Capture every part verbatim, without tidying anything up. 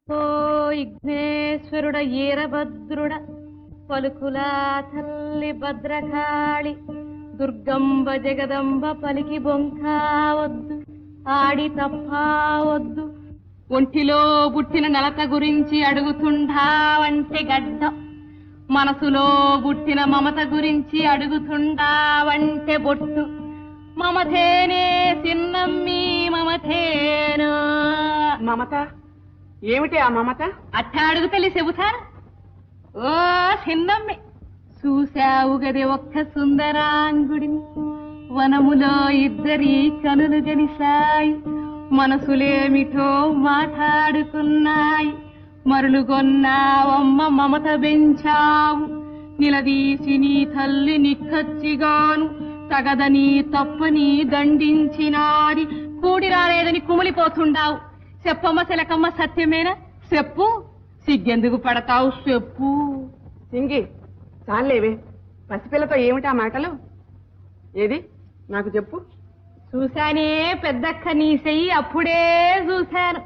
ఓ విఘ్నేశ్వరుడ ఈరభద్రుడ పలుకులా తల్లి భద్రకాళి దుర్గంబ జగదంబ పలికి బొంకావద్దు ఆడి తప్పావద్దు ఒంటిలో పుట్టిన నలత గురించి అడుగుతుండావంటే గడ్డ మనసులో పుట్టిన మమత గురించి అడుగుతుండావంటే బొట్టు మమతేనే చిన్నమ్మి మమతేను. మమత ఏమిటి ఆ మమత? అట్టా అడుగుతలే చెబుతాను. ఓ చిన్నమ్మి చూశావు గదే ఒక్క సుందరాంగుడిని వనములో ఇద్దరి కనులు గలిసాయి మనసులేమిటో మాట్లాడుకున్నాయి మరులుగొన్నావమ్మ మమత పెంచావు నిలదీసి నీ తల్లి నిక్కచ్చిగాను తగదని తప్పని దండించినాది కూడి రాలేదని కుమిలిపోతుండావు. చెప్పమ్మ శలకమ్మ సత్యమేనా? చెప్పు, సిగ్గెందుకు పడతావు చెప్పు. సింగి చాలేవే, పసిపిల్లతో ఏమిటా మాటలు? ఏది నాకు చెప్పు. చూశానే పెద్దక్క నీ చెయ్యి అప్పుడే చూశాను.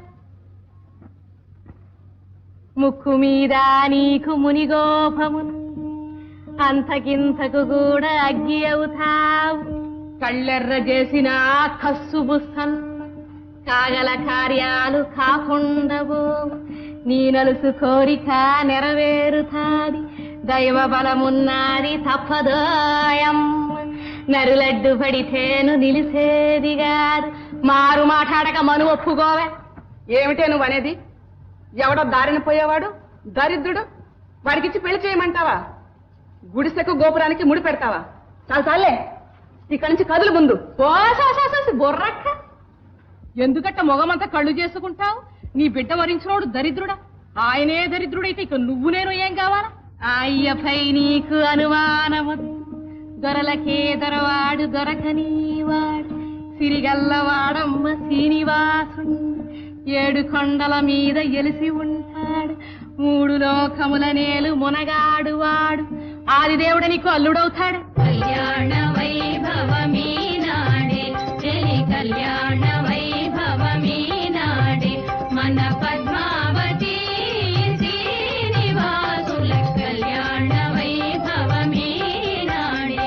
ముక్కు మీద నీకు మునిగోపమును అంతకింతకు కూడా అగ్గి అవుతావు. కళ్ళెర్ర చేసిన కస్సు బుస్సన్ కాగల కార్యాలు కాకుండవు. నీ నలుసు కోరిక నెరవేరుతాది దైవ బలమున్నది తప్పదోయమ్మ. నరులడ్డు పడితేను నిలిసేది కాదు. మారు మాట్లాడక మను ఒప్పుకోవే. ఏమిటే నువ్వు అనేది? ఎవడో దారిన పోయేవాడు దరిద్రుడు, వాడికిచ్చి పెళ్లి చేయమంటావా? గుడిసెకు గోపురానికి ముడి పెడతావా? చాలు చాలే, ఇక్కడి నుంచి కదులు ముందు. బొర్రక్క ఎందుకట్ట మొగమంతా కళ్ళు చేసుకుంటావు? నీ బిడ్డ వరించినోడు దరిద్రుడా? ఆయనే దరిద్రుడైతే ఇక నువ్వు నేను ఏం కావాలా? అయ్యపై నీకు అనుమానవద్దు. దొరలకే దొరవాడు దొరకనీవాడు సిరిగల్లవాడమ్మ శ్రీనివాసుడు. ఏడు కొండల మీద ఎలిసి ఉంటాడు మూడు లోకముల నేలు మునగాడు వాడు. ఆదిదేవుడు నీకు అల్లుడవుతాడు. కళ్యాణ వైభవమీ నాడే చెలి కళ్యాణ వైభవమీ నాడే మన పద్మావతి శ్రీనివాసుల కళ్యాణ వైభవమీ నాడే.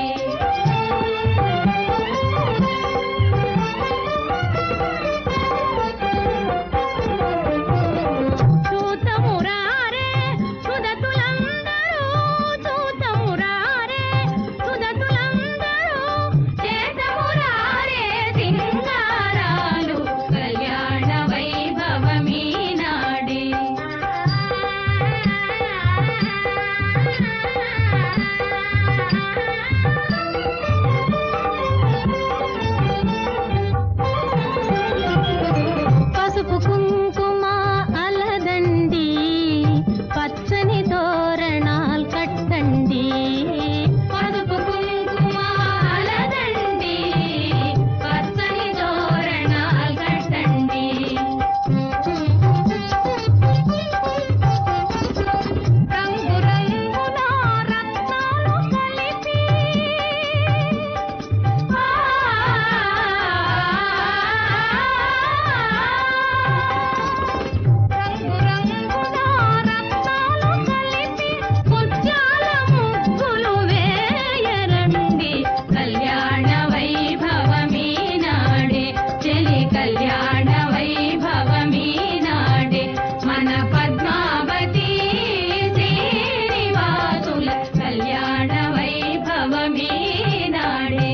చూతమురారే సుదతులందరూ చూతమురారే సుదతులందరూ చేతమురారే సింగారాలు కళ్యాణ వైభవమీ నాడే. పసుపు కుంకుమ అలదండి పచ్చని తోరణాలు కట్టండి. పసుపు కుంకుమ అలదండి పచ్చని తోరణాలు కట్టండి. రంగు రంగుల రత్నాలు కలిపి ఆ రంగు రంగుల రత్నాలు కలిపి ముత్యాల ముగ్గులు వేయరండి కళ్యాణ వైభవమీ నాడే చెలి కళ్యాణ వైభవమీ నాడే మన పద్మావతి శ్రీనివాసుల కళ్యాణ వైభవమీ నాడే.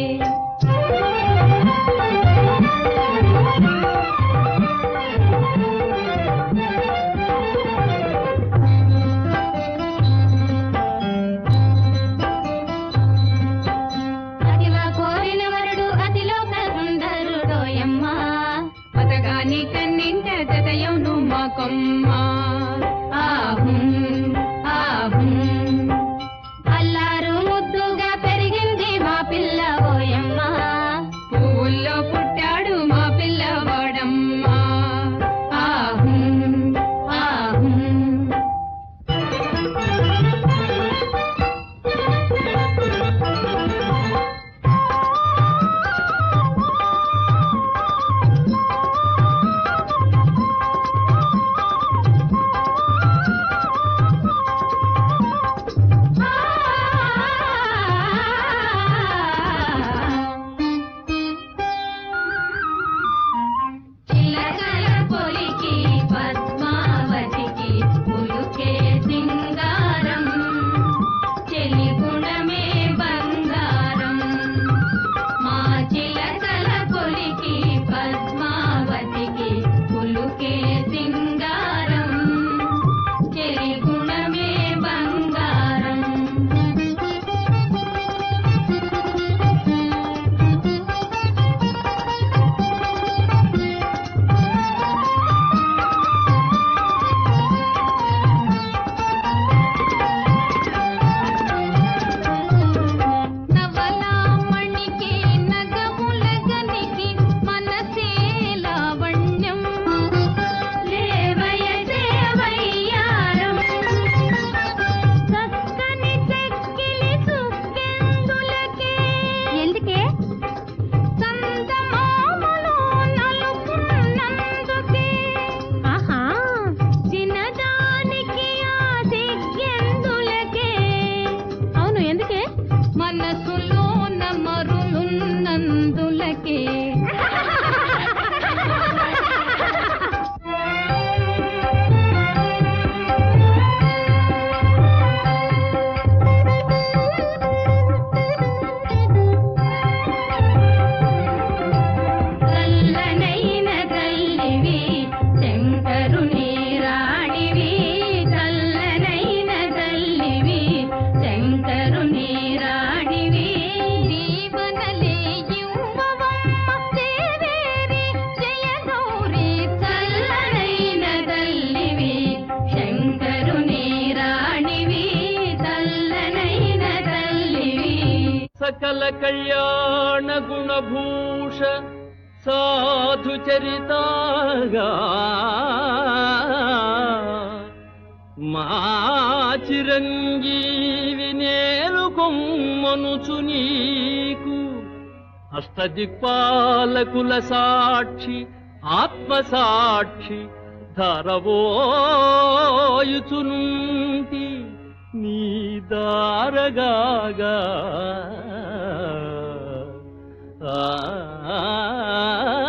అతిలా కోరిన వరుడు అతిలోక సుందరుడోయమ్మ పతగాని కన్నింట జతయౌను మా కొమ్మ. ఆహుం ఆహుం అల్లారు ముద్దుగా పెరిగింది మా పిల్ల ఓయమ్మ. పువ్వుల్లో పుట్టాడు మా పిల్లవాడమ్మ. ఆహుం ఆహుం పద్మావతికి పులుకే సింగారం చెలి గుణమే బంగారం మా చిలకల పొలికి పద్మావతికి పులుకే సింగారం చెలి గుణమే బంగారం నవలామణికి నగములగనికి మనసే లావణ్యం లేవయ దేవయ్యారం చక్కని చెక్కిలి సుక్కెందులకే ఎందుకే చందమామలో నలుపున్నందుకే ఆహా చిన్నదానికి ఆ సిగ్గెందులకే అవును ఎందుకే మనసులో నమరులున్నందులకే చల్లనైన తల్లివి శంకరుని రాణివి చల్లనైన తల్లివి శంకరుని రాణివి దీవనలే యువవమ్మ దేవేరి జయ గౌరీ చల్లనైన తల్లివి శంకరుని రాణివి చల్లనైన తల్లివి సకల కళ్యాణ గుణభూష సాధు చరితాగా మా చిరంజీవి నేలు కొమ్మనుచు నీకు అష్టదిక్పాలకుల సాక్షి ఆత్మసాక్షి ధరవోయుచునుంటి నీ దారగాగా ఆ